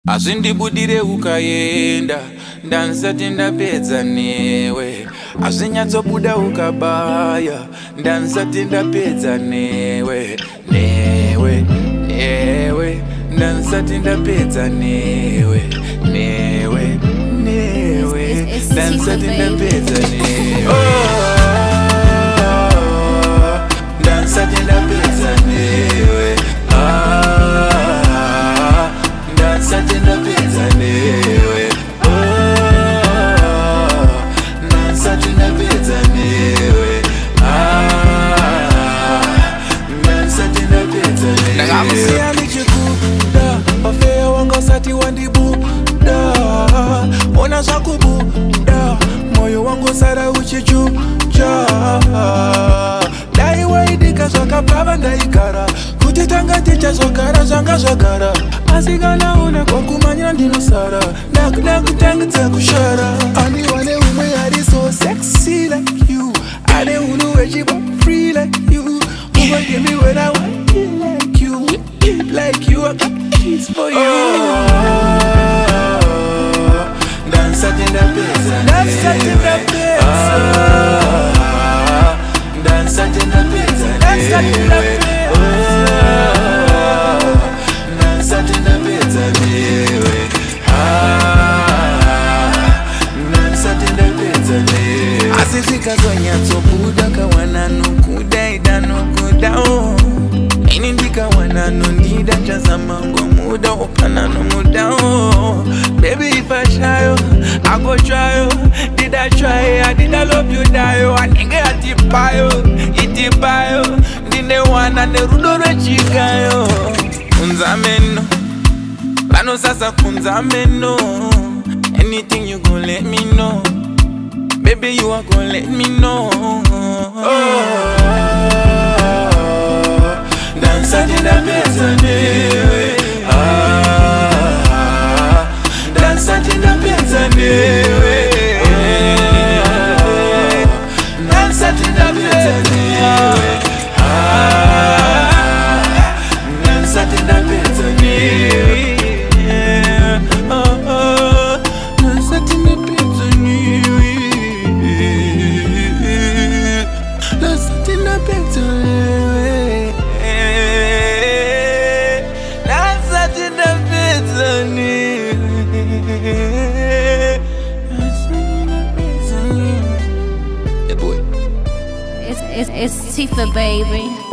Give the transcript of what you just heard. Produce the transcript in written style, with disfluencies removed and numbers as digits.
Azindibudire ukayenda ndansati ndapedza newe. Azinyatsobuda ukabaya ndansati ndapedza newe. Newe ndansati ndapedza newe. Newe ndansati ndapedza newe. Ndansati ndapedza newe. Ndansati ndapedza newe. Ndansati ndapedza newe. Ndansati ndapedza newe. Ndakamusiya ndichikuda wafeya wanga sati wandibuda. Ona zvakubuda moyo wangu sara uchichucha. Daiwaidika zvakabva ndaigara kuti tanga tichazogara zvanga zvagara. Asi kana una kwakumanya ndinosara ndakuda kutangidza kushara. Andiwane umwe ari so sexy like you. Ane unhu wechiba free like you. Who will give me what I want like you. Like you, I got keys for you. Ndansati ndapedza newe. Ndansati ndapedza newe. Ndansati ndapedza newe. Ndansati ndapedza newe. Asi zvikazonyatsobuda kawana nokuda idanokudawo. Ini ndikawana nondida chazama ngomuda opana nomudawo. Baby if I shy, I go try. Did I try? I did I love you die? I think I itipayo. Ndine wana nerudo rwechikayo. Kunzameno Lano sasa kunzameno. Anything you gon' let me know. Baby you are gon' let me know. Ndansati ndapedza newe. Ndansati ndapedza newe. Ndansati ndapedza newe. Ndansati ndapedza newe. Ndansati ndapedza newe. Ndansati ndapedza newe. Ndansati ndapedza newe. It's Tifa, baby.